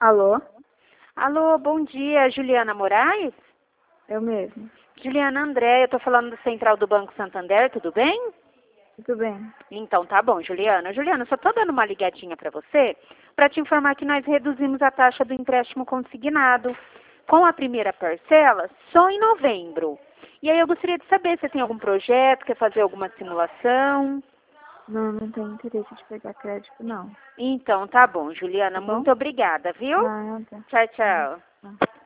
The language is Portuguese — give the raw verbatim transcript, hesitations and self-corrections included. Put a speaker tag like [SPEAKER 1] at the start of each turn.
[SPEAKER 1] Alô?
[SPEAKER 2] Alô, bom dia, Juliana Moraes?
[SPEAKER 1] Eu mesmo.
[SPEAKER 2] Juliana André, eu tô falando do Central do Banco Santander, tudo bem?
[SPEAKER 1] Tudo bem.
[SPEAKER 2] Então tá bom, Juliana. Juliana, só tô dando uma ligadinha para você para te informar que nós reduzimos a taxa do empréstimo consignado com a primeira parcela só em novembro. E aí eu gostaria de saber se tem algum projeto, quer fazer alguma simulação.
[SPEAKER 1] Não, não tenho interesse de pegar crédito, não.
[SPEAKER 2] Então tá bom, Juliana,
[SPEAKER 1] Tá bom?
[SPEAKER 2] muito obrigada, viu?
[SPEAKER 1] Nada.
[SPEAKER 2] Tchau, tchau.
[SPEAKER 1] Ah.